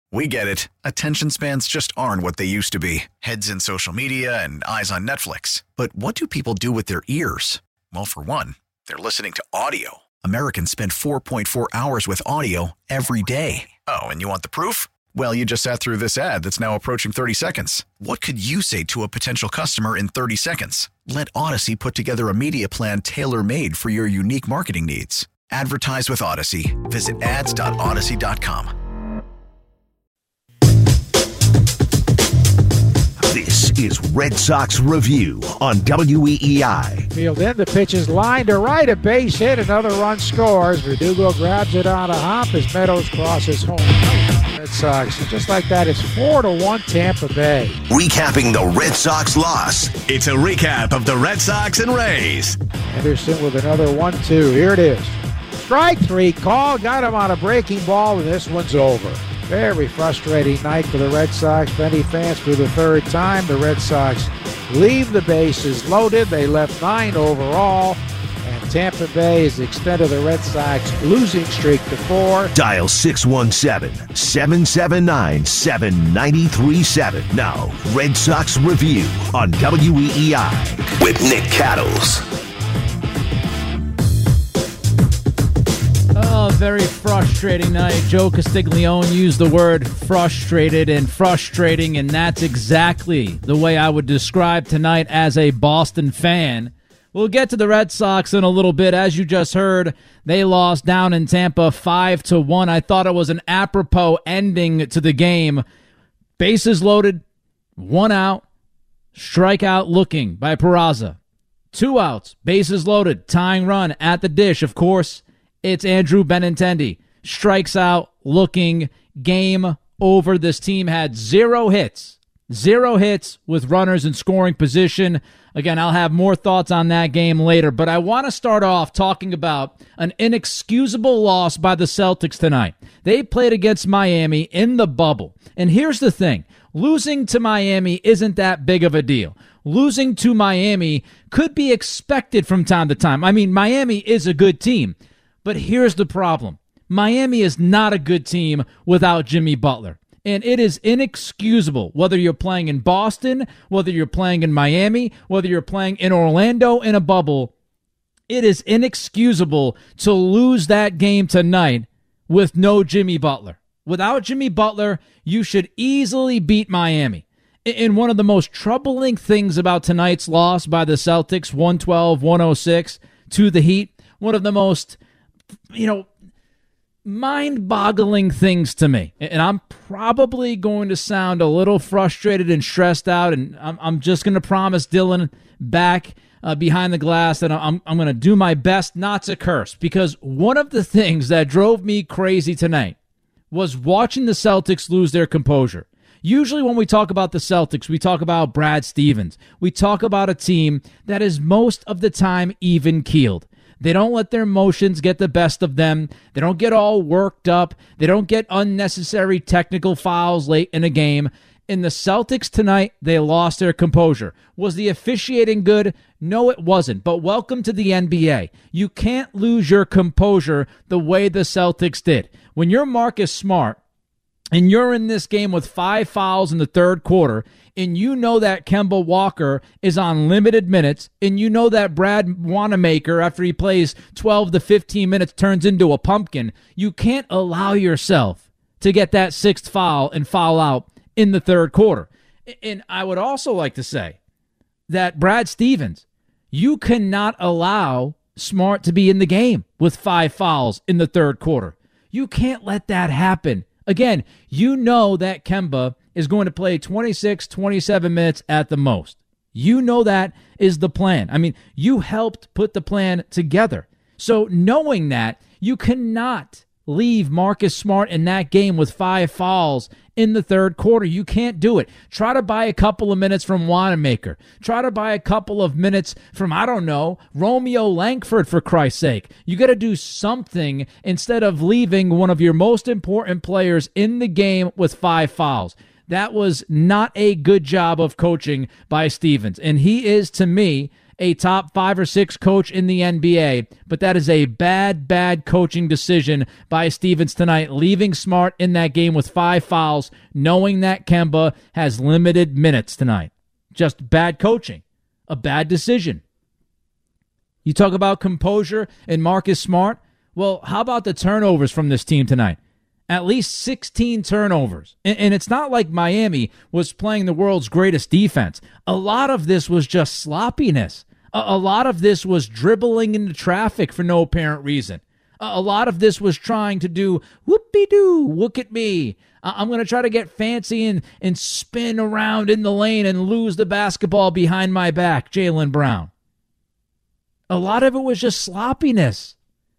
We get it. Attention spans just aren't what they used to be. Heads in social media and eyes on Netflix. But what do people do with their ears? Well, for one, they're listening to audio. Americans spend 4.4 hours with audio every day. Oh, and you want the proof? Well, you just sat through this ad that's now approaching 30 seconds. What could you say to a potential customer in 30 seconds? Let Odyssey put together a media plan tailor-made for your unique marketing needs. Advertise with Odyssey. Visit ads.odyssey.com. This is Red Sox Review on WEEI. Field in, the pitch is lined to right, a base hit, another run scores. Verdugo grabs it on a hop as Meadows crosses home. Red Sox, just like that, it's 4-1 Tampa Bay. Recapping the Red Sox loss. It's a recap of the Red Sox and Rays. Anderson with another 1-2. Here it is. Strike three call, got him on a breaking ball, and this one's over. Very frustrating night for the Red Sox. Benny fans for the third time. The Red Sox leave the bases loaded. They left 9 overall. And Tampa Bay has extended the Red Sox losing streak to 4. Dial 617-779-7937. Now, Red Sox Review on WEEI with Nick Cattles. Oh, very frustrating night. Joe Castiglione used the word frustrated and frustrating, and that's exactly the way I would describe tonight as a Boston fan. We'll get to the Red Sox in a little bit. As you just heard, they lost down in Tampa 5-1. I thought it was an apropos ending to the game. Bases loaded, 1 out, strikeout looking by Peraza. 2 outs, bases loaded, tying run at the dish, of course. It's Andrew Benintendi. Strikes out, looking, game over. This team had 0 hits. 0 hits with runners in scoring position. Again, I'll have more thoughts on that game later, but I want to start off talking about an inexcusable loss by the Celtics tonight. They played against Miami in the bubble. And here's the thing. Losing to Miami isn't that big of a deal. Losing to Miami could be expected from time to time. I mean, Miami is a good team. But here's the problem. Miami is not a good team without Jimmy Butler. And it is inexcusable, whether you're playing in Boston, whether you're playing in Miami, whether you're playing in Orlando in a bubble, it is inexcusable to lose that game tonight with no Jimmy Butler. Without Jimmy Butler, you should easily beat Miami. And one of the most troubling things about tonight's loss by the Celtics, 112-106 to the Heat, one of the most mind-boggling things to me. And I'm probably going to sound a little frustrated and stressed out, and I'm just going to promise Dylan back behind the glass that I'm going to do my best not to curse, because one of the things that drove me crazy tonight was watching the Celtics lose their composure. Usually when we talk about the Celtics, we talk about Brad Stevens. We talk about a team that is most of the time even-keeled. They don't let their emotions get the best of them. They don't get all worked up. They don't get unnecessary technical fouls late in a game. In the Celtics tonight, they lost their composure. Was the officiating good? No, it wasn't. But welcome to the NBA. You can't lose your composure the way the Celtics did. When you're Marcus Smart, and you're in this game with 5 fouls in the third quarter, and you know that Kemba Walker is on limited minutes, and you know that Brad Wanamaker, after he plays 12 to 15 minutes, turns into a pumpkin, you can't allow yourself to get that 6th foul and foul out in the third quarter. And I would also like to say that Brad Stevens, you cannot allow Smart to be in the game with 5 fouls in the third quarter. You can't let that happen. Again, you know that Kemba is going to play 26, 27 minutes at the most. You know that is the plan. I mean, you helped put the plan together. So knowing that, you cannot leave Marcus Smart in that game with 5 fouls in the third quarter. You can't do it. Try to buy a couple of minutes from Wanamaker. Try to buy a couple of minutes from, I don't know, Romeo Langford, for Christ's sake. You got to do something instead of leaving one of your most important players in the game with 5 fouls. That was not a good job of coaching by Stevens. And he is, to me, a top 5 or 6 coach in the NBA, but that is a bad coaching decision by Stevens tonight, leaving Smart in that game with 5 fouls, knowing that Kemba has limited minutes tonight. Just bad coaching, a bad decision. You talk about composure and Marcus Smart. Well, how about the turnovers from this team tonight? At least 16 turnovers. And it's not like Miami was playing the world's greatest defense. A lot of this was just sloppiness. A lot of this was dribbling into traffic for no apparent reason. A lot of this was trying to do whoopie-doo, look at me. I'm going to try to get fancy and spin around in the lane and lose the basketball behind my back, Jaylen Brown. A lot of it was just sloppiness.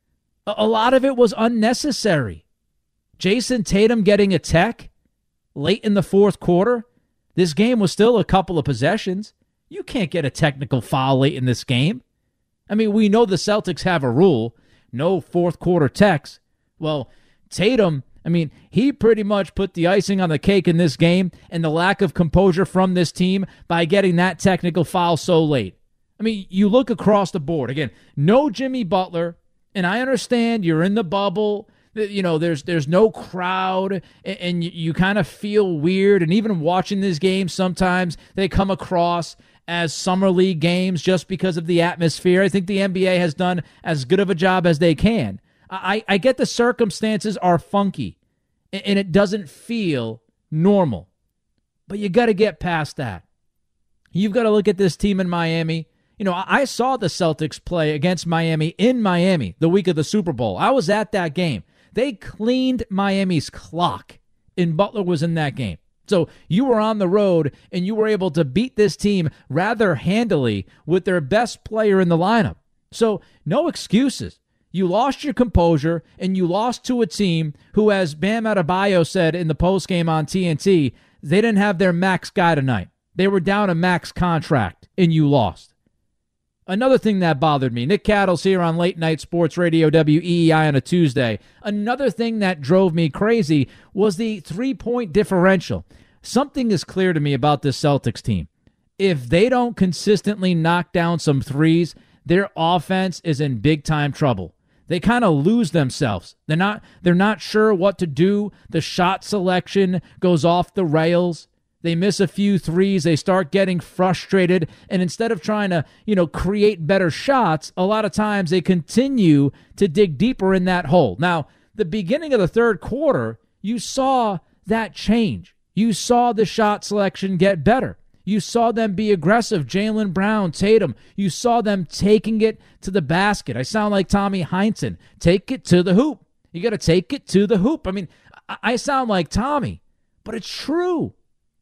A lot of it was unnecessary. Jason Tatum getting a tech late in the fourth quarter. This game was still a couple of possessions. You can't get a technical foul late in this game. I mean, we know the Celtics have a rule, no fourth quarter techs. Well, Tatum, I mean, he pretty much put the icing on the cake in this game and the lack of composure from this team by getting that technical foul so late. I mean, you look across the board. Again, no Jimmy Butler, and I understand you're in the bubble. You know, there's no crowd, and you kind of feel weird. And even watching these games, sometimes they come across as summer league games just because of the atmosphere. I think the NBA has done as good of a job as they can. I get the circumstances are funky, and it doesn't feel normal. But you got to get past that. You've got to look at this team in Miami. You know, I saw the Celtics play against Miami in Miami the week of the Super Bowl. I was at that game. They cleaned Miami's clock, and Butler was in that game. So you were on the road, and you were able to beat this team rather handily with their best player in the lineup. So no excuses. You lost your composure, and you lost to a team who, as Bam Adebayo said in the postgame on TNT, they didn't have their max guy tonight. They were down a max contract, and you lost. Another thing that bothered me, Nick Cattles here on Late Night Sports Radio WEEI on a Tuesday. Another thing that drove me crazy was the 3-point differential. Something is clear to me about this Celtics team. If they don't consistently knock down some threes, their offense is in big-time trouble. They kind of lose themselves. They're not sure what to do. The shot selection goes off the rails. They miss a few threes. They start getting frustrated. And instead of trying to, create better shots, a lot of times they continue to dig deeper in that hole. Now, the beginning of the third quarter, you saw that change. You saw the shot selection get better. You saw them be aggressive. Jaylen Brown, Tatum. You saw them taking it to the basket. I sound like Tommy Heinsohn. Take it to the hoop. You got to take it to the hoop. I mean, I sound like Tommy, but it's true.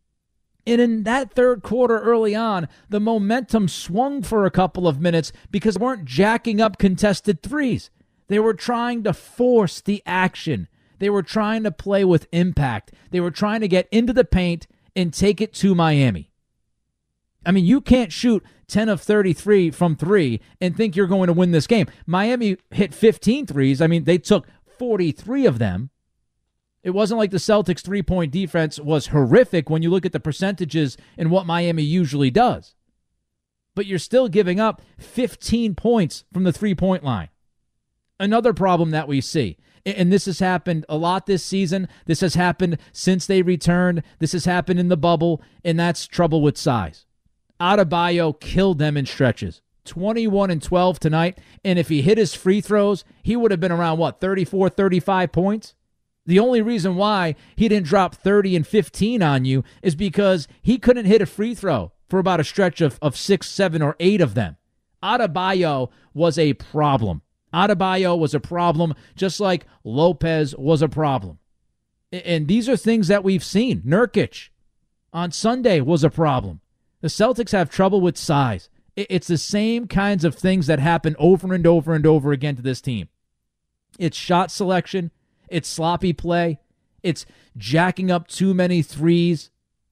And in that third quarter early on, the momentum swung for a couple of minutes because they weren't jacking up contested threes. They were trying to force the action. They were trying to play with impact. They were trying to get into the paint and take it to Miami. I mean, you can't shoot 10 of 33 from 3 and think you're going to win this game. Miami hit 15 threes. I mean, they took 43 of them. It wasn't like the Celtics' three-point defense was horrific when you look at the percentages and what Miami usually does. But you're still giving up 15 points from the three-point line. Another problem that we see, and this has happened a lot this season, this has happened since they returned, this has happened in the bubble, and that's trouble with size. Adebayo killed them in stretches. 21 and 12 tonight, and if he hit his free throws, he would have been around, 34, 35 points? The only reason why he didn't drop 30 and 15 on you is because he couldn't hit a free throw for about a stretch of 6, 7, or 8 of them. Adebayo was a problem. Adebayo was a problem just like Lopez was a problem. And these are things that we've seen. Nurkic on Sunday was a problem. The Celtics have trouble with size. It's the same kinds of things that happen over and over and over again to this team. It's shot selection. It's sloppy play. It's jacking up too many threes,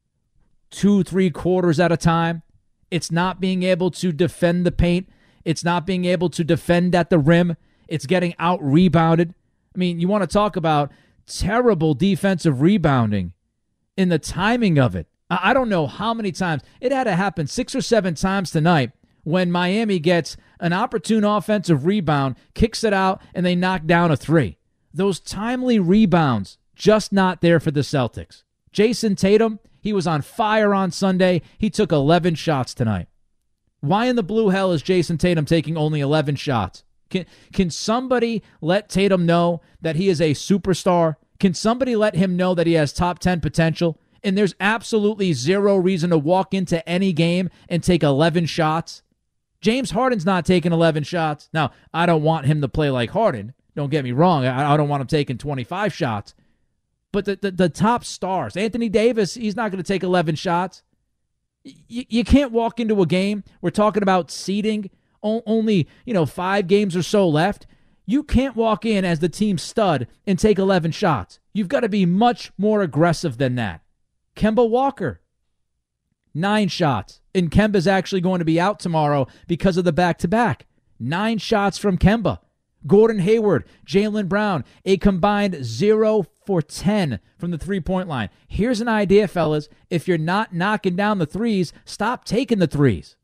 2-3 quarters at a time. It's not being able to defend the paint. It's not being able to defend at the rim. It's getting out-rebounded. I mean, you want to talk about terrible defensive rebounding in the timing of it. I don't know how many times. It had to happen 6 or 7 times tonight when Miami gets an opportune offensive rebound, kicks it out, and they knock down a three. Those timely rebounds, just not there for the Celtics. Jason Tatum, he was on fire on Sunday. He took 11 shots tonight. Why in the blue hell is Jason Tatum taking only 11 shots? Can somebody let Tatum know that he is a superstar? Can somebody let him know that he has top 10 potential? And there's absolutely zero reason to walk into any game and take 11 shots. James Harden's not taking 11 shots. Now, I don't want him to play like Harden. Don't get me wrong. I don't want him taking 25 shots. But the top stars, Anthony Davis, he's not going to take 11 shots. You can't walk into a game. We're talking about seeding. Only 5 games or so left. You can't walk in as the team stud and take 11 shots. You've got to be much more aggressive than that. Kemba Walker, 9 shots. And Kemba's actually going to be out tomorrow because of the back-to-back. 9 shots from Kemba. Gordon Hayward, Jaylen Brown, a combined 0 for 10 from the three-point line. Here's an idea, fellas. If you're not knocking down the threes, stop taking the threes.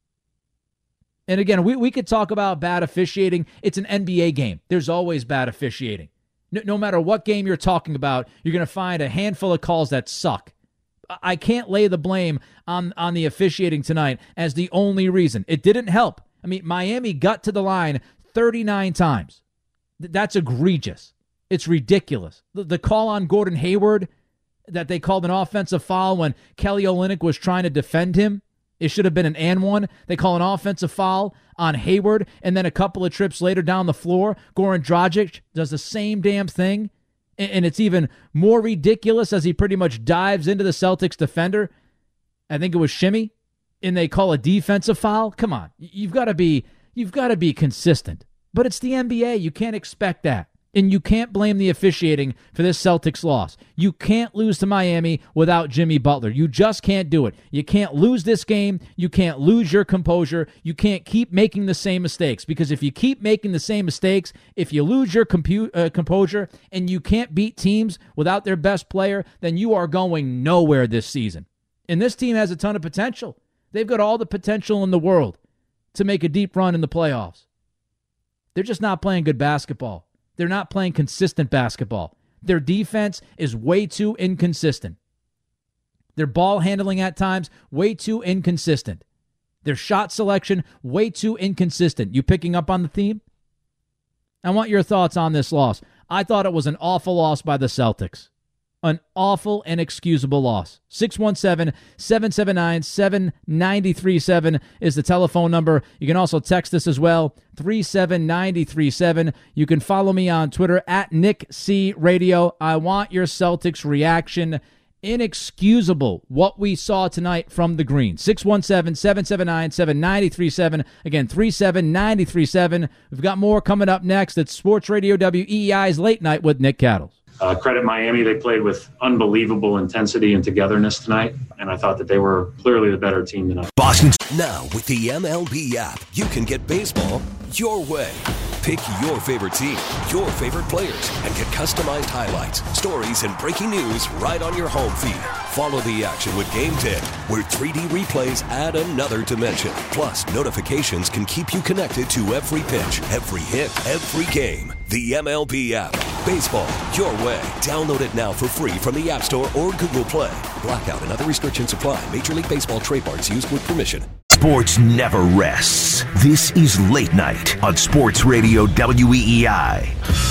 And again, we could talk about bad officiating. It's an NBA game. There's always bad officiating. No matter what game you're talking about, you're going to find a handful of calls that suck. I can't lay the blame on the officiating tonight as the only reason. It didn't help. I mean, Miami got to the line 39 times. That's egregious. It's ridiculous. The call on Gordon Hayward that they called an offensive foul when Kelly Olynyk was trying to defend him, it should have been an and one. They call an offensive foul on Hayward, and then a couple of trips later down the floor, Goran Dragic does the same damn thing, and it's even more ridiculous as he pretty much dives into the Celtics defender. I think it was Shimmy, and they call a defensive foul. Come on, you've got to be consistent. But it's the NBA. You can't expect that. And you can't blame the officiating for this Celtics loss. You can't lose to Miami without Jimmy Butler. You just can't do it. You can't lose this game. You can't lose your composure. You can't keep making the same mistakes. Because if you keep making the same mistakes, if you lose your composure and you can't beat teams without their best player, then you are going nowhere this season. And this team has a ton of potential. They've got all the potential in the world to make a deep run in the playoffs. They're just not playing good basketball. They're not playing consistent basketball. Their defense is way too inconsistent. Their ball handling at times, way too inconsistent. Their shot selection, way too inconsistent. You picking up on the theme? I want your thoughts on this loss. I thought it was an awful loss by the Celtics. An awful, inexcusable loss. 617-779-7937 is the telephone number. You can also text us as well, 37937. You can follow me on Twitter at Nick C Radio. I want your Celtics reaction. Inexcusable what we saw tonight from the Green. 617-779-7937. Again, 37937. We've got more coming up next. It's Sports Radio WEEI's Late Night with Nick Cattles. Credit Miami. They played with unbelievable intensity and togetherness tonight, and I thought that they were clearly the better team tonight. Boston. Now, with the MLB app, you can get baseball your way. Pick your favorite team, your favorite players, and get customized highlights, stories, and breaking news right on your home feed. Follow the action with Game Day, where 3D replays add another dimension. Plus, notifications can keep you connected to every pitch, every hit, every game. The MLB app. Baseball your way. Download it now for free from the App Store or Google Play. Blackout and other restrictions apply. Major League Baseball trademarks used with permission. Sports never rests. This is Late Night on Sports Radio WEEI.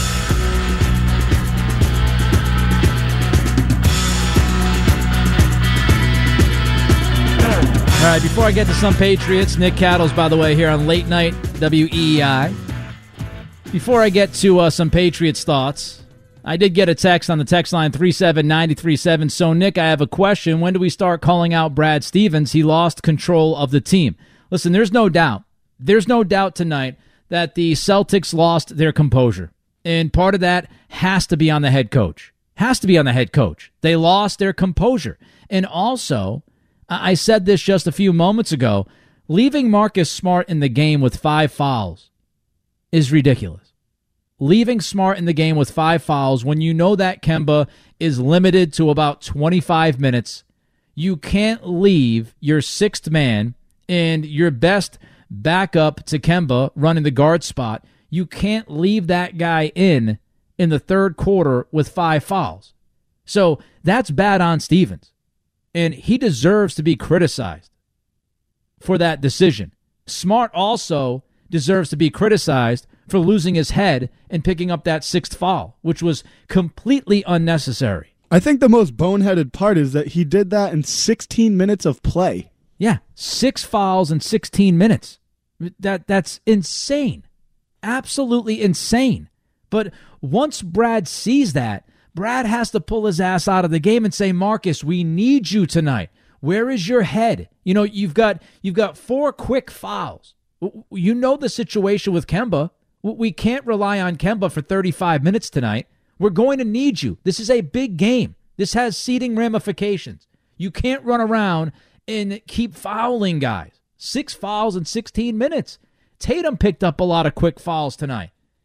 All right, before I get to some Patriots, Nick Cattles, by the way, here on Late Night WEEI. Before I get to some Patriots thoughts, I did get a text on the text line 37937. So, Nick, I have a question. When do we start calling out Brad Stevens? He lost control of the team. Listen, there's no doubt. There's no doubt tonight that the Celtics lost their composure. And part of that has to be on the head coach. Has to be on the head coach. They lost their composure. And also, I said this just a few moments ago, leaving Marcus Smart in the game with 5 fouls is ridiculous. Leaving Smart in the game with 5 fouls when you know that Kemba is limited to about 25 minutes. You can't leave your 6th man and your best back up to Kemba running the guard spot. You can't leave that guy in the third quarter with 5 fouls. So that's bad on Stevens. And he deserves to be criticized for that decision. Smart also deserves to be criticized for losing his head and picking up that 6th foul, which was completely unnecessary. I think the most boneheaded part is that he did that in 16 minutes of play. Yeah, 6 fouls in 16 minutes. That's insane. Absolutely insane. But once Brad sees that, Brad has to pull his ass out of the game and say, Marcus, we need you tonight. Where is your head? You know, you've got 4 quick fouls. You know the situation with Kemba. We can't rely on Kemba for 35 minutes tonight. We're going to need you. This is a big game. This has seeding ramifications. You can't run around and keep fouling guys. 6 fouls in 16 minutes. Tatum picked up a lot of quick fouls tonight.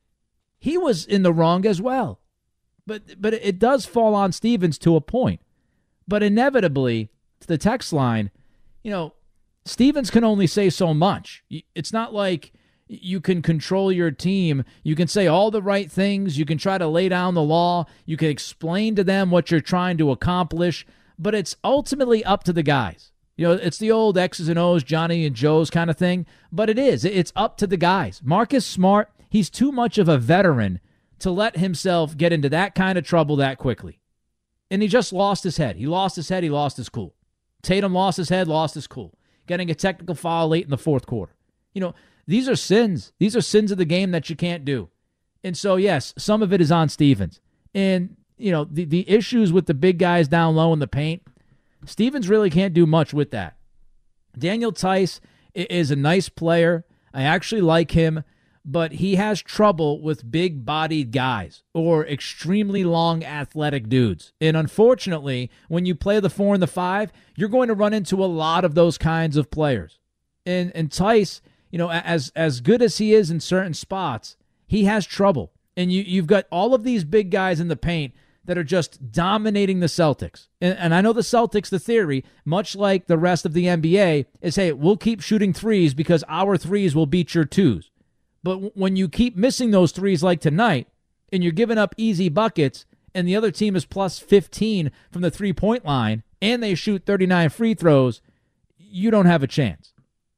He was in the wrong as well. But it does fall on Stevens to a point. But inevitably, to the text line, you know, Stevens can only say so much. It's not like you can control your team. You can say all the right things. You can try to lay down the law. You can explain to them what you're trying to accomplish. But it's ultimately up to the guys. You know, it's the old X's and O's, Johnny and Joe's kind of thing. But it is. It's up to the guys. Marcus Smart, he's too much of a veteran to let himself get into that kind of trouble that quickly. And he just lost his head. He lost his head. He lost his cool. Tatum lost his head, lost his cool. Getting a technical foul late in the fourth quarter. You know, these are sins. These are sins of the game that you can't do. And so, yes, some of it is on Stevens. And, you know, the issues with the big guys down low in the paint, Stevens really can't do much with that. Daniel Theis is a nice player. I actually like him, but he has trouble with big-bodied guys or extremely long athletic dudes. And unfortunately, when you play the 4 and the 5, you're going to run into a lot of those kinds of players. And Theis, you know, as good as he is in certain spots, he has trouble. And you've got all of these big guys in the paint that are just dominating the Celtics. And I know the Celtics, the theory, much like the rest of the NBA, is, hey, we'll keep shooting threes because our threes will beat your twos. But when you keep missing those threes like tonight, and you're giving up easy buckets, and the other team is plus 15 from the three-point line, and they shoot 39 free throws, you don't have a chance.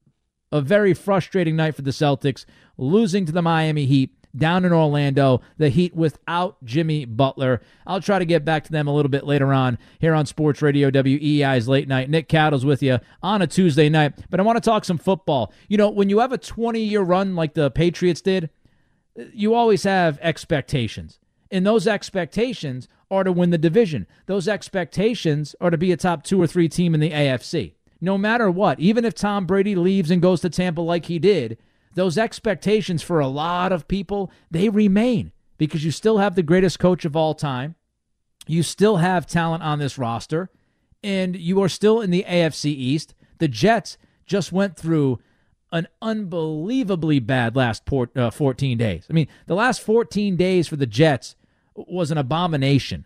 A very frustrating night for the Celtics, losing to the Miami Heat down in Orlando, the Heat without Jimmy Butler. I'll try to get back to them a little bit later on here on Sports Radio WEI's Late Night. Nick Cattles with you on a Tuesday night, but I want to talk some football. You know, when you have a 20-year run like the Patriots did, you always have expectations, and those expectations are to win the division. Those expectations are to be a top 2 or 3 team in the AFC. No matter what, even if Tom Brady leaves and goes to Tampa like he did, those expectations for a lot of people, they remain because you still have the greatest coach of all time. You still have talent on this roster, and you are still in the AFC East. The Jets just went through an unbelievably bad last 14 days. I mean, the last 14 days for the Jets was an abomination.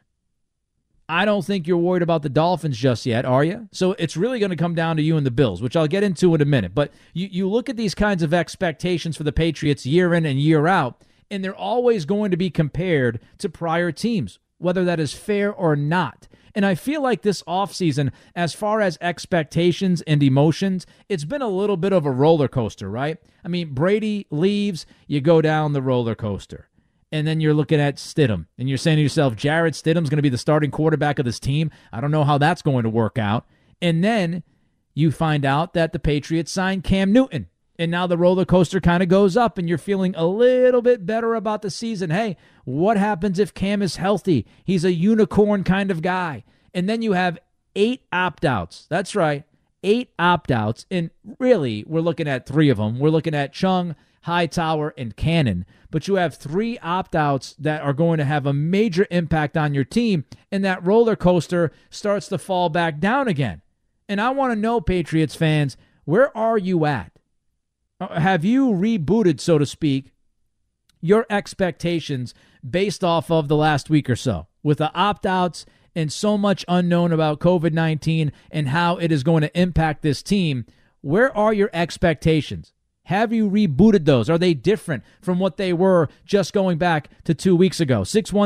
I don't think you're worried about the Dolphins just yet, are you? So it's really going to come down to you and the Bills, which I'll get into in a minute. But you look at these kinds of expectations for the Patriots year in and year out, and they're always going to be compared to prior teams, whether that is fair or not. And I feel like this offseason, as far as expectations and emotions, it's been a little bit of a roller coaster, right? I mean, Brady leaves, you go down the roller coaster. And then you're looking at Stidham, and you're saying to yourself, Jarrett Stidham's going to be the starting quarterback of this team. I don't know how that's going to work out. And then you find out that the Patriots signed Cam Newton, and now the roller coaster kind of goes up, and you're feeling a little bit better about the season. Hey, what happens if Cam is healthy? He's a unicorn kind of guy. And then you have 8 opt-outs. That's right, 8 opt-outs. And really, we're looking at 3 of them. We're looking at Chung, Hightower, and Cannon. But you have 3 opt-outs that are going to have a major impact on your team, and that roller coaster starts to fall back down again. And I want to know, Patriots fans, where are you at? Have you rebooted, so to speak, your expectations based off of the last week or so? With the opt-outs and so much unknown about COVID-19 and how it is going to impact this team, where are your expectations? Have you rebooted those? Are they different from what they were just going back to 2 weeks ago?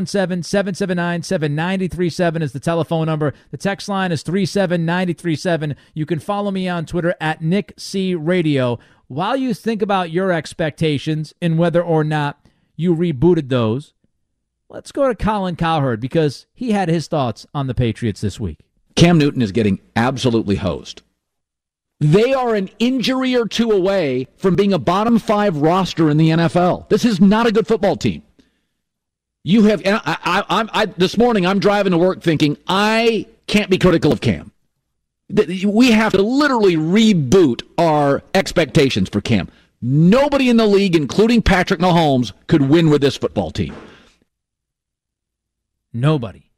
617-779-7937 is the telephone number. The text line is 37937. You can follow me on Twitter at Nick C. Radio. While you think about your expectations and whether or not you rebooted those, let's go to Colin Cowherd because he had his thoughts on the Patriots this week. Cam Newton is getting absolutely hosed. They are an injury or two away from being a bottom 5 roster in the NFL. This is not a good football team. You have, and this morning I'm driving to work thinking I can't be critical of Cam. We have to literally reboot our expectations for Cam. Nobody in the league, including Patrick Mahomes, could win with this football team. Nobody.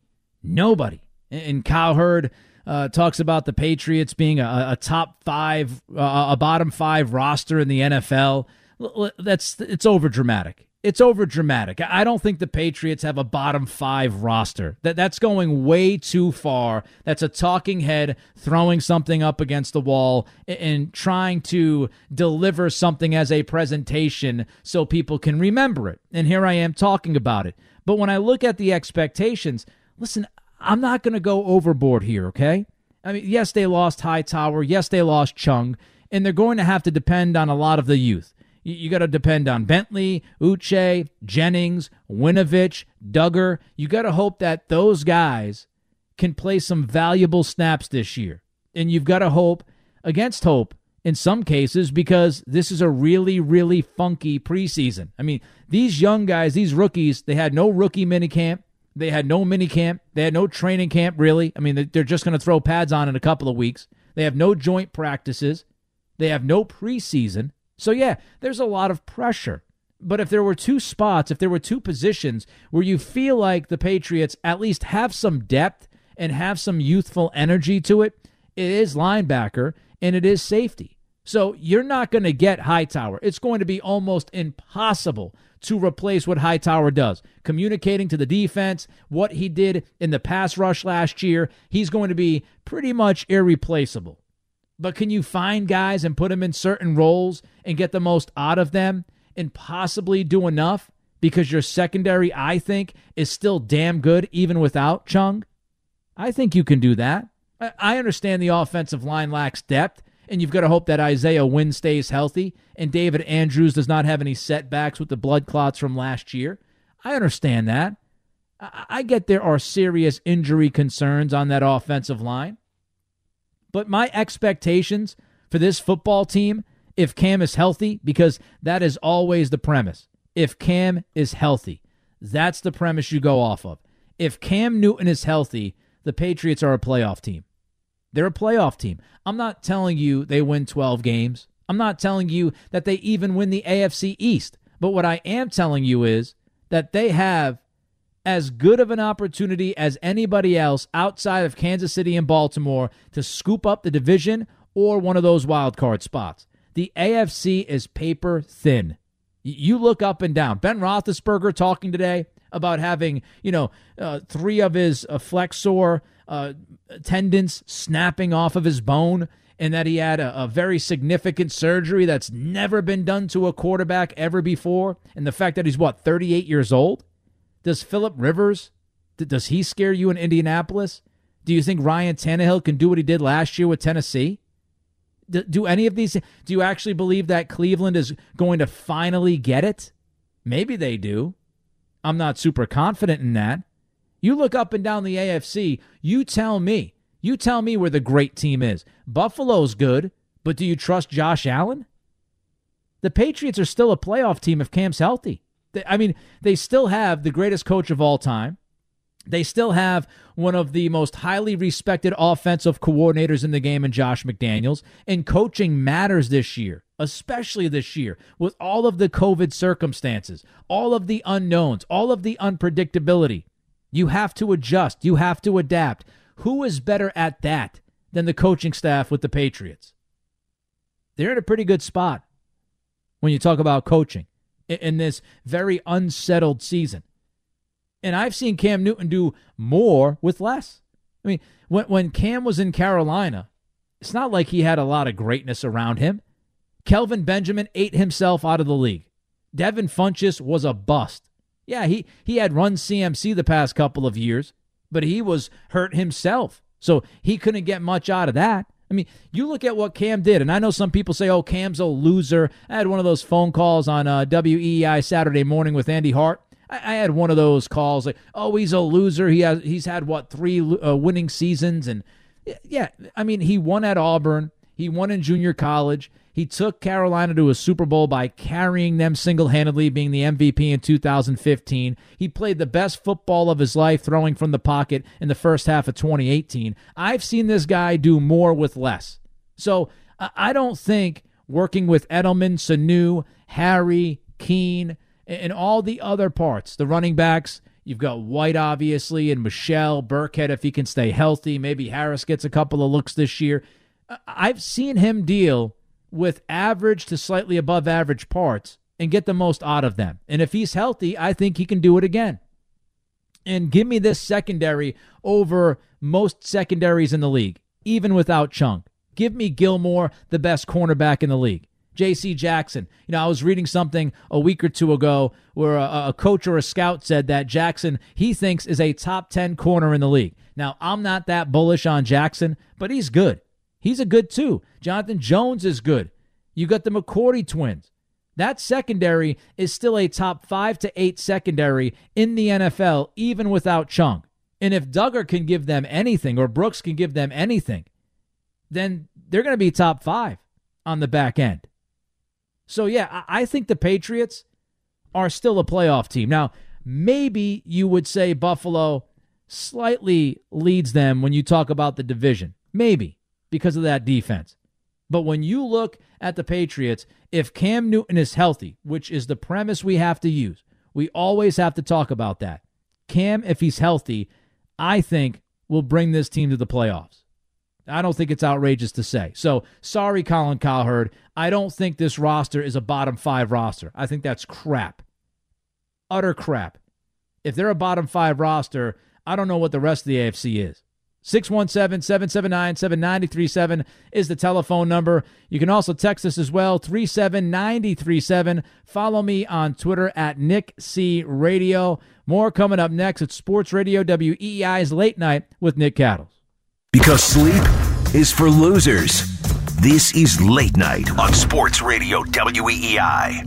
And Cowherd talks about the Patriots being a top 5, a bottom 5 roster in the NFL. It's overdramatic. It's overdramatic. I don't think the Patriots have a bottom 5 roster. That's going way too far. That's a talking head throwing something up against the wall and trying to deliver something as a presentation so people can remember it. And here I am talking about it. But when I look at the expectations, listen, I'm not going to go overboard here, okay? I mean, yes, they lost Hightower. Yes, they lost Chung. And they're going to have to depend on a lot of the youth. You got to depend on Bentley, Uche, Jennings, Winovich, Duggar. You got to hope that those guys can play some valuable snaps this year. And you've got to hope against hope in some cases because this is a really, really funky preseason. I mean, these young guys, these rookies, they had no rookie minicamp. They had no minicamp. They had no training camp, really. I mean, they're just going to throw pads on in a couple of weeks. They have no joint practices. They have no preseason. So, yeah, there's a lot of pressure. But if there were 2 spots, if there were 2 positions where you feel like the Patriots at least have some depth and have some youthful energy to it, it is linebacker and it is safety. So you're not going to get Hightower. It's going to be almost impossible to replace what Hightower does. Communicating to the defense, what he did in the pass rush last year, he's going to be pretty much irreplaceable. But can you find guys and put them in certain roles and get the most out of them and possibly do enough because your secondary, I think, is still damn good even without Chung? I think you can do that. I understand the offensive line lacks depth, and you've got to hope that Isaiah Wynn stays healthy and David Andrews does not have any setbacks with the blood clots from last year. I understand that. I get there are serious injury concerns on that offensive line. But my expectations for this football team, if Cam is healthy, because that is always the premise. If Cam is healthy, that's the premise you go off of. If Cam Newton is healthy, the Patriots are a playoff team. They're a playoff team. I'm not telling you they win 12 games. I'm not telling you that they even win the AFC East. But what I am telling you is that they have as good of an opportunity as anybody else outside of Kansas City and Baltimore to scoop up the division or one of those wild card spots. The AFC is paper thin. You look up and down. Ben Roethlisberger talking today about having, 3 of his flexor tendons snapping off of his bone, and that he had a very significant surgery that's never been done to a quarterback ever before, and the fact that he's, 38 years old? Does Phillip Rivers, does he scare you in Indianapolis? Do you think Ryan Tannehill can do what he did last year with Tennessee? Do any of these, do you actually believe that Cleveland is going to finally get it? Maybe they do. I'm not super confident in that. You look up and down the AFC, you tell me where the great team is. Buffalo's good, but do you trust Josh Allen? The Patriots are still a playoff team if Cam's healthy. They still have the greatest coach of all time. They still have one of the most highly respected offensive coordinators in the game in Josh McDaniels. And coaching matters this year, especially this year, with all of the COVID circumstances, all of the unknowns, all of the unpredictability. You have to adjust. You have to adapt. Who is better at that than the coaching staff with the Patriots? They're in a pretty good spot when you talk about coaching in this very unsettled season. And I've seen Cam Newton do more with less. I mean, when Cam was in Carolina, it's not like he had a lot of greatness around him. Kelvin Benjamin ate himself out of the league. Devin Funchess was a bust. Yeah, he had run CMC the past couple of years, but he was hurt himself, so he couldn't get much out of that. I mean, you look at what Cam did, and I know some people say, oh, Cam's a loser. I had one of those phone calls on WEEI Saturday morning with Andy Hart. I had one of those calls like, oh, he's a loser. He's had, 3 winning seasons? And, yeah, I mean, he won at Auburn. He won in junior college. He took Carolina to a Super Bowl by carrying them single-handedly, being the MVP in 2015. He played the best football of his life, throwing from the pocket in the first half of 2018. I've seen this guy do more with less. So I don't think working with Edelman, Sanu, Harry, Keene, and all the other parts, the running backs, you've got White, obviously, and Michelle, Burkhead, if he can stay healthy. Maybe Harris gets a couple of looks this year. I've seen him deal with average to slightly above average parts and get the most out of them. And if he's healthy, I think he can do it again. And give me this secondary over most secondaries in the league, even without Chung. Give me Gilmore, the best cornerback in the league. J.C. Jackson. I was reading something a week or two ago where a coach or a scout said that Jackson, he thinks, is a top 10 corner in the league. Now, I'm not that bullish on Jackson, but he's good. He's a good two. Jonathan Jones is good. You got the McCourty twins. That secondary is still a top 5 to 8 secondary in the NFL, even without Chung. And if Duggar can give them anything, or Brooks can give them anything, then they're going to be top 5 on the back end. So, yeah, I think the Patriots are still a playoff team. Now, maybe you would say Buffalo slightly leads them when you talk about the division. Maybe. Because of that defense. But when you look at the Patriots, if Cam Newton is healthy, which is the premise we have to use, we always have to talk about that. Cam, if he's healthy, I think will bring this team to the playoffs. I don't think it's outrageous to say. So, sorry, Colin Cowherd. I don't think this roster is a bottom 5 roster. I think that's crap. Utter crap. If they're a bottom 5 roster, I don't know what the rest of the AFC is. 617-779-7937 is the telephone number. You can also text us as well, 37937. Follow me on Twitter at Nick C. Radio. More coming up next at Sports Radio WEEI's Late Night with Nick Cattles. Because sleep is for losers. This is Late Night on Sports Radio WEEI.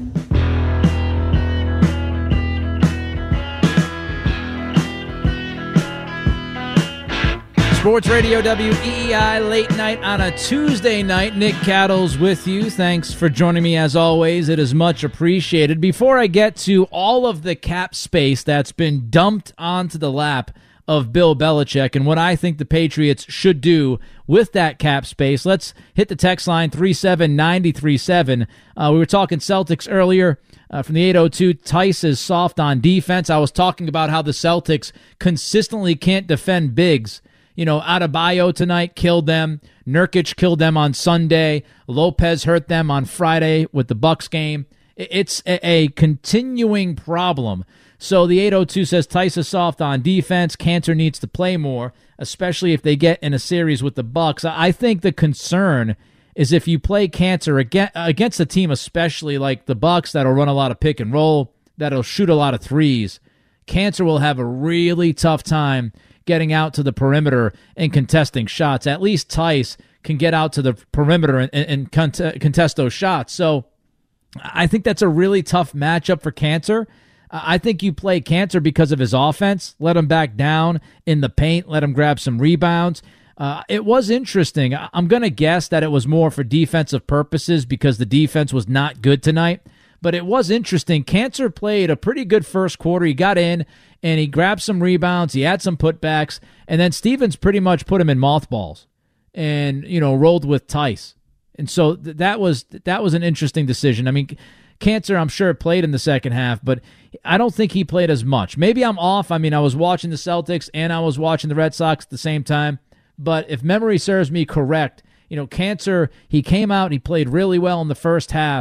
Sports Radio WEEI Late Night on a Tuesday night. Nick Cattles with you. Thanks for joining me as always. It is much appreciated. Before I get to all of the cap space that's been dumped onto the lap of Bill Belichick and what I think the Patriots should do with that cap space, let's hit the text line 37937. We were talking Celtics earlier. From the 802, Tice is soft on defense. I was talking about how the Celtics consistently can't defend bigs. Adebayo tonight killed them. Nurkic killed them on Sunday. Lopez hurt them on Friday with the Bucks game. It's a continuing problem. So the 802 says Tice is soft on defense. Cantor needs to play more, especially if they get in a series with the Bucks. I think the concern is if you play Cantor against a team, especially like the Bucks, that'll run a lot of pick and roll, that'll shoot a lot of threes, Cantor will have a really tough time getting out to the perimeter and contesting shots. At least Tice can get out to the perimeter and contest those shots. So I think that's a really tough matchup for Cantor. I think you play Cantor because of his offense. Let him back down in the paint. Let him grab some rebounds. It was interesting. I'm going to guess that it was more for defensive purposes because the defense was not good tonight. But it was interesting. Cantor played a pretty good first quarter. He got in, and he grabbed some rebounds. He had some putbacks. And then Stevens pretty much put him in mothballs and, rolled with Tice. And so that was an interesting decision. I mean, Cantor, I'm sure, played in the second half, but I don't think he played as much. Maybe I'm off. I mean, I was watching the Celtics and I was watching the Red Sox at the same time. But if memory serves me correct, Cantor, he came out, he played really well in the first half,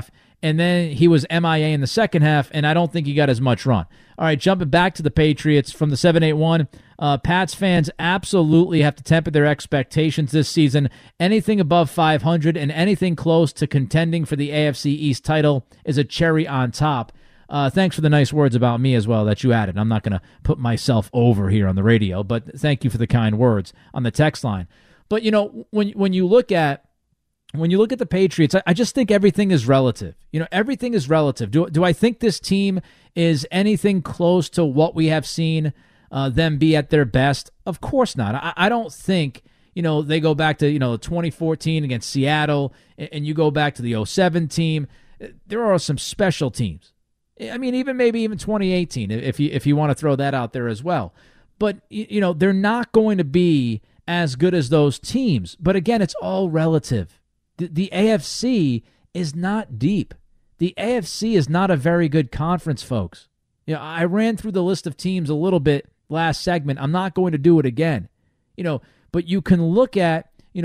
and then he was MIA in the second half, and I don't think he got as much run. All right, jumping back to the Patriots from the 781, Pats fans absolutely have to temper their expectations this season. Anything above 500 and anything close to contending for the AFC East title is a cherry on top. Thanks for the nice words about me as well that you added. I'm not going to put myself over here on the radio, but thank you for the kind words on the text line. But, when you look at the Patriots, I just think everything is relative. Everything is relative. Do I think this team is anything close to what we have seen them be at their best? Of course not. I don't think, they go back to, 2014 against Seattle, and you go back to the 2007 team. There are some special teams. I mean, maybe even 2018, if you want to throw that out there as well. But, they're not going to be as good as those teams. But again, it's all relative. The AFC is not deep. The AFC is not a very good conference, folks. I ran through the list of teams a little bit last segment. I'm not going to do it again. But you can look at, the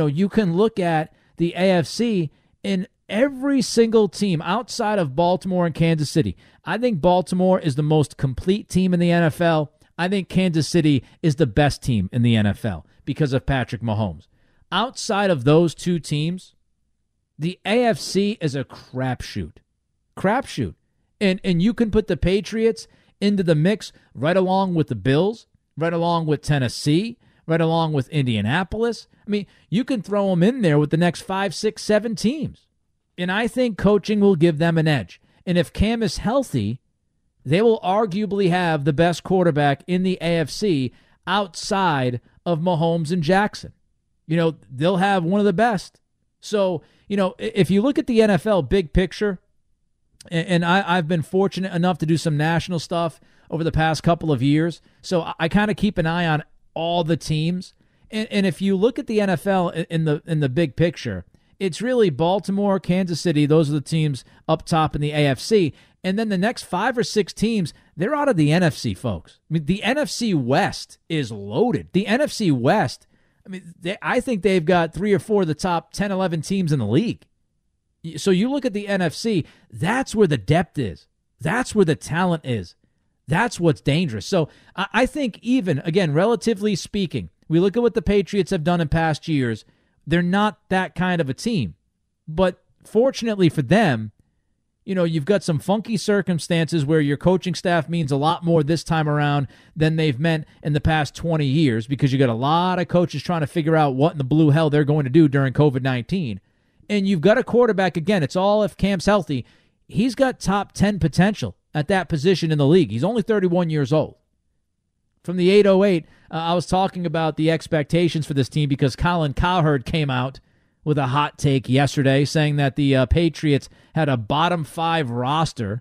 AFC in every single team outside of Baltimore and Kansas City. I think Baltimore is the most complete team in the NFL. I think Kansas City is the best team in the NFL because of Patrick Mahomes. Outside of those two teams, the AFC is a crapshoot. And you can put the Patriots into the mix right along with the Bills, right along with Tennessee, right along with Indianapolis. I mean, you can throw them in there with the next 5, 6, 7 teams. And I think coaching will give them an edge. And if Cam is healthy, they will arguably have the best quarterback in the AFC outside of Mahomes and Jackson. They'll have one of the best. So, if you look at the NFL big picture, and I've been fortunate enough to do some national stuff over the past couple of years, so I kind of keep an eye on all the teams. And if you look at the NFL in the big picture, it's really Baltimore, Kansas City. Those are the teams up top in the AFC. And then the next 5 or 6 teams, they're out of the NFC, folks. I mean, the NFC West is loaded. The NFC West, I think they've got 3 or 4 of the top 10, 11 teams in the league. So you look at the NFC, that's where the depth is. That's where the talent is. That's what's dangerous. So I think even, again, relatively speaking, we look at what the Patriots have done in past years. They're not that kind of a team. But fortunately for them, you've got some funky circumstances where your coaching staff means a lot more this time around than they've meant in the past 20 years because you got a lot of coaches trying to figure out what in the blue hell they're going to do during COVID-19. And you've got a quarterback, again, it's all if Cam's healthy. He's got top 10 potential at that position in the league. He's only 31 years old. From the 808, I was talking about the expectations for this team because Colin Cowherd came out with a hot take yesterday saying that the Patriots had a bottom 5 roster,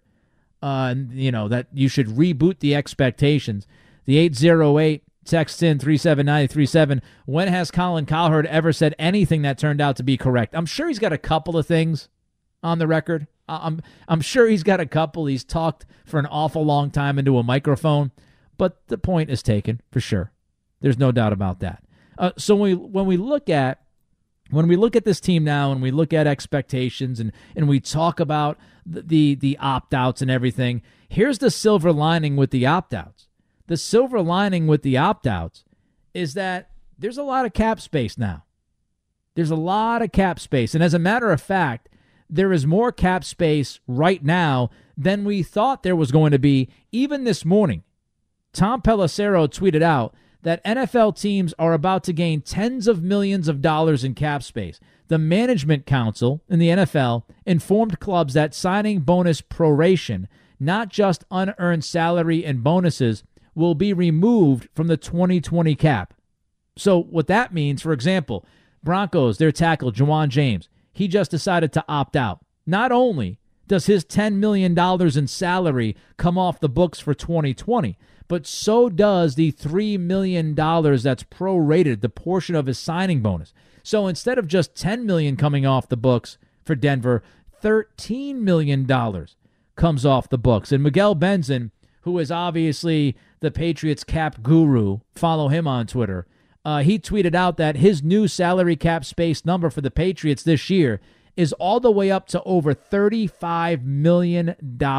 that you should reboot the expectations. The 808 text in 37937. When has Colin Cowherd ever said anything that turned out to be correct? I'm sure he's got a couple of things on the record. I'm sure he's got a couple. He's talked for an awful long time into a microphone, but the point is taken for sure. There's no doubt about that. So when we look at this team now and we look at expectations and we talk about the opt-outs and everything, here's the silver lining with the opt-outs. The silver lining with the opt-outs is that there's a lot of cap space now. There's a lot of cap space. And as a matter of fact, there is more cap space right now than we thought there was going to be even this morning. Tom Pelissero tweeted out that NFL teams are about to gain tens of millions of dollars in cap space. The Management Council in the NFL informed clubs that signing bonus proration, not just unearned salary and bonuses, will be removed from the 2020 cap. So what that means, for example, Broncos, their tackle, Juwan James, he just decided to opt out. Not only does his $10 million in salary come off the books for 2020, but so does the $3 million that's prorated, the portion of his signing bonus. So instead of just $10 million coming off the books for Denver, $13 million comes off the books. And Miguel Benson, who is obviously the Patriots cap guru, follow him on Twitter, he tweeted out that his new salary cap space number for the Patriots this year is all the way up to over $35 million.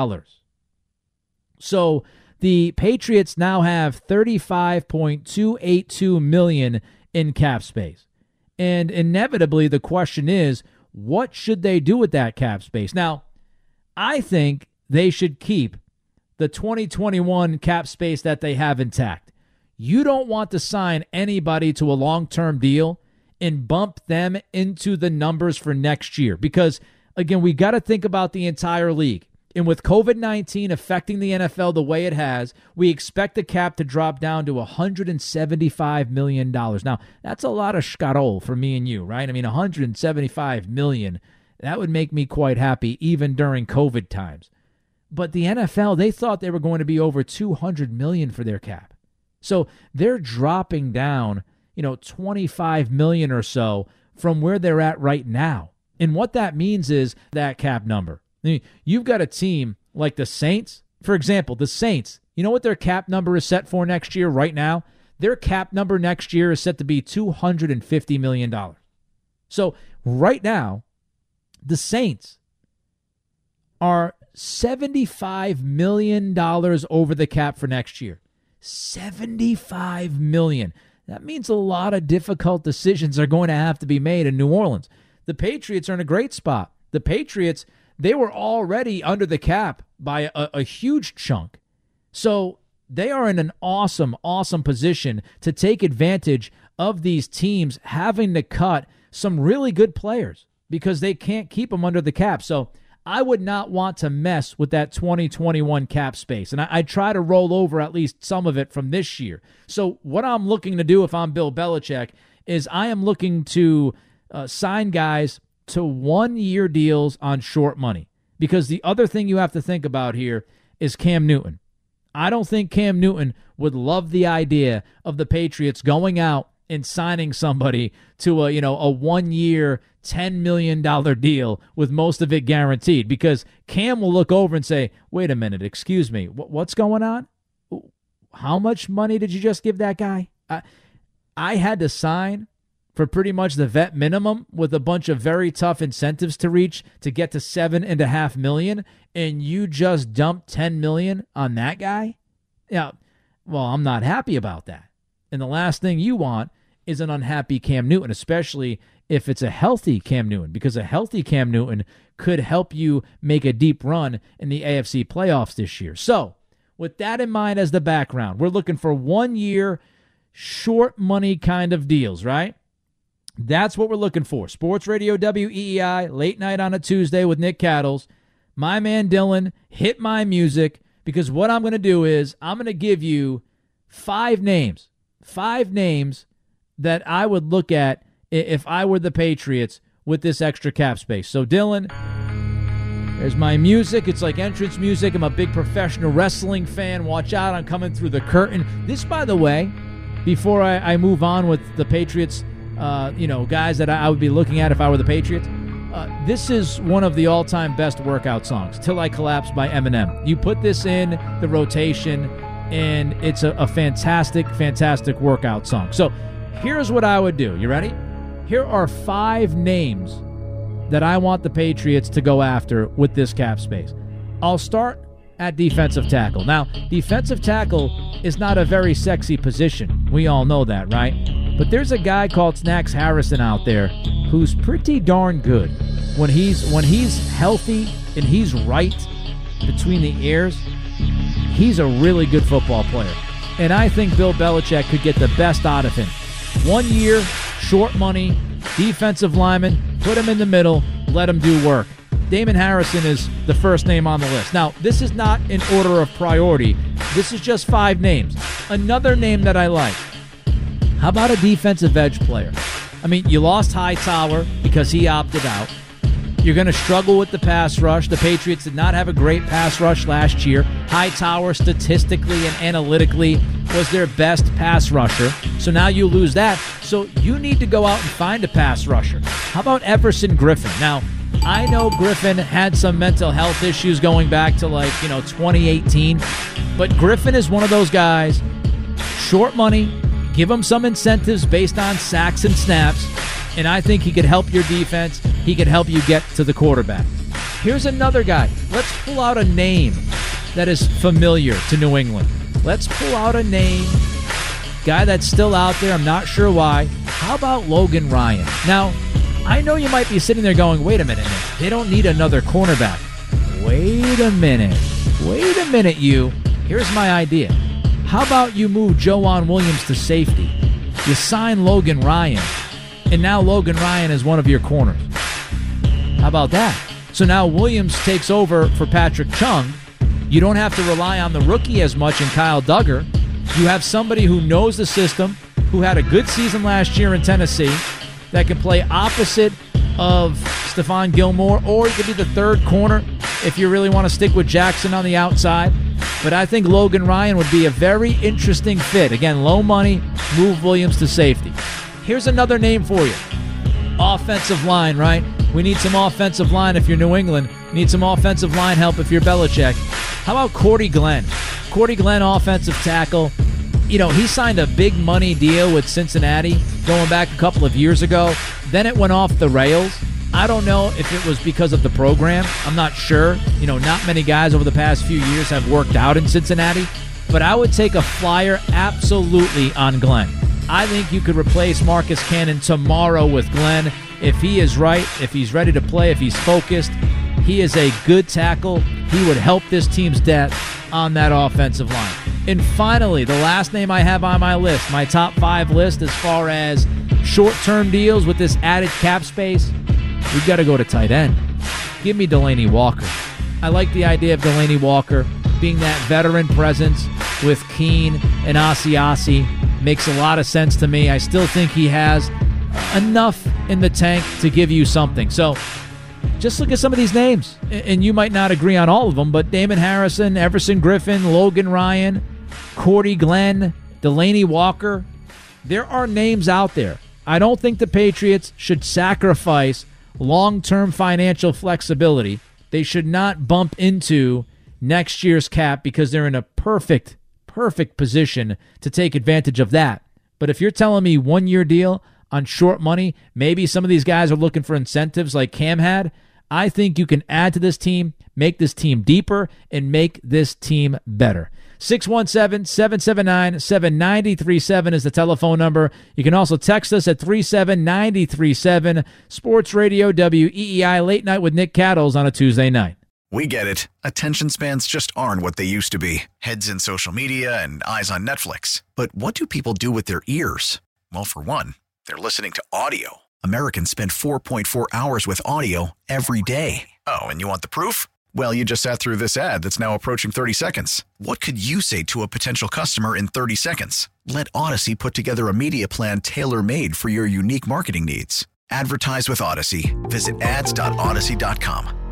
So the Patriots now have $35.282 million in cap space. And inevitably, the question is, what should they do with that cap space? Now, I think they should keep the 2021 cap space that they have intact. You don't want to sign anybody to a long-term deal and bump them into the numbers for next year. Because, again, we got to think about the entire league. And with COVID-19 affecting the NFL the way it has, we expect the cap to drop down to $175 million. Now, that's a lot of schkarol for me and you, right? I mean, $175 million, that would make me quite happy even during COVID times. But the NFL, they thought they were going to be over $200 million for their cap. So they're dropping down, $25 million or so from where they're at right now. And what that means is that cap number. I mean, you've got a team like the Saints. For example, the Saints, you know what their cap number is set for next year right now? Their cap number next year is set to be $250 million. So right now, the Saints are $75 million over the cap for next year. $75 million. That means a lot of difficult decisions are going to have to be made in New Orleans. The Patriots are in a great spot. The Patriots, they were already under the cap by a huge chunk. So they are in an awesome, awesome position to take advantage of these teams having to cut some really good players because they can't keep them under the cap. So I would not want to mess with that 2021 cap space. And I try to roll over at least some of it from this year. So what I'm looking to do if I'm Bill Belichick is I am looking to sign guys to 1-year deals on short money. Because the other thing you have to think about here is Cam Newton. I don't think Cam Newton would love the idea of the Patriots going out and signing somebody to a 1-year, $10 million deal with most of it guaranteed, because Cam will look over and say, wait a minute, excuse me, what's going on? How much money did you just give that guy? I had to sign for pretty much the vet minimum with a bunch of very tough incentives to reach to get to $7.5 million, and you just dumped $10 million on that guy? Yeah, well, I'm not happy about that. And the last thing you want is an unhappy Cam Newton, especially if it's a healthy Cam Newton, because a healthy Cam Newton could help you make a deep run in the AFC playoffs this year. So, with that in mind as the background, we're looking for 1-year, short money kind of deals, right? That's what we're looking for. Sports Radio WEEI, late night on a Tuesday with Nick Cattles. My man Dylan, hit my music, because what I'm going to do is I'm going to give you 5 names that I would look at if I were the Patriots with this extra cap space. So, Dylan, there's my music. It's like entrance music. I'm a big professional wrestling fan. Watch out, I'm coming through the curtain. This, by the way, before I move on with the Patriots, guys that I would be looking at if I were the Patriots, this is one of the all-time best workout songs, Till I Collapse by Eminem. You put this in the rotation, and it's a fantastic, fantastic workout song. So here's what I would do. You ready? Here are 5 names that I want the Patriots to go after with this cap space. I'll start at defensive tackle. Now, defensive tackle is not a very sexy position. We all know that, right? But there's a guy called Snacks Harrison out there who's pretty darn good. When he's healthy and he's right between the ears, he's a really good football player. And I think Bill Belichick could get the best out of him. 1 year, short money, defensive lineman, put him in the middle, let him do work. Damon Harrison is the first name on the list. Now, this is not in order of priority. This is just 5 names. Another name that I like. How about a defensive edge player? I mean, you lost Hightower because he opted out. You're going to struggle with the pass rush. The Patriots did not have a great pass rush last year. Hightower, statistically and analytically, was their best pass rusher. So now you lose that. So you need to go out and find a pass rusher. How about Everson Griffin? Now, I know Griffin had some mental health issues going back to 2018. But Griffin is one of those guys, short money, give him some incentives based on sacks and snaps, And I think he could help your defense. He could help you get to the quarterback. Here's another guy. Let's pull out a name that is familiar to New England. Let's pull out a name, guy that's still out there. I'm not sure why. How about Logan Ryan? Now, I know you might be sitting there going, wait a minute, Nick. They don't need another cornerback. Wait a minute, you. Here's my idea. How about you move Joejuan Williams to safety? You sign Logan Ryan, and now Logan Ryan is one of your corners. How about that? So now Williams takes over for Patrick Chung. You don't have to rely on the rookie as much in Kyle Duggar. You have somebody who knows the system, who had a good season last year in Tennessee, that can play opposite of Stephon Gilmore, or he could be the third corner if you really want to stick with Jackson on the outside. But I think Logan Ryan would be a very interesting fit. Again, low money, move Williams to safety. Here's another name for you. Offensive line, right? We need some offensive line if you're New England. You need some offensive line help if you're Belichick. How about Cordy Glenn? Cordy Glenn, offensive tackle. You know, he signed a big money deal with Cincinnati going back a couple of years ago. Then it went off the rails. I don't know if it was because of the program. I'm not sure. You know, not many guys over the past few years have worked out in Cincinnati. But I would take a flyer absolutely on Glenn. I think you could replace Marcus Cannon tomorrow with Glenn. If he is right, if he's ready to play, if he's focused, he is a good tackle. He would help this team's depth on that offensive line. And finally, the last name I have on my list, my top 5 list as far as short-term deals with this added cap space, we've got to go to tight end. Give me Delanie Walker. I like the idea of Delanie Walker being that veteran presence with Keene and Asiasi. Makes a lot of sense to me. I still think he has enough in the tank to give you something. So just look at some of these names, and you might not agree on all of them, but Damon Harrison, Everson Griffin, Logan Ryan, Cordy Glenn, Delanie Walker, there are names out there. I don't think the Patriots should sacrifice long-term financial flexibility. They should not bump into next year's cap because they're in a perfect position to take advantage of that. But if you're telling me 1-year deal on short money, maybe some of these guys are looking for incentives like Cam had, I think you can add to this team, make this team deeper, and make this team better. 617-779-7937 is the telephone number. You can also text us at 37937. Sports Radio WEEI Late Night with Nick Cattles on a Tuesday night. We get it. Attention spans just aren't what they used to be. Heads in social media and eyes on Netflix. But what do people do with their ears? Well, for one, they're listening to audio. Americans spend 4.4 hours with audio every day. Oh, and you want the proof? Well, you just sat through this ad that's now approaching 30 seconds. What could you say to a potential customer in 30 seconds? Let Odyssey put together a media plan tailor-made for your unique marketing needs. Advertise with Odyssey. Visit ads.odyssey.com.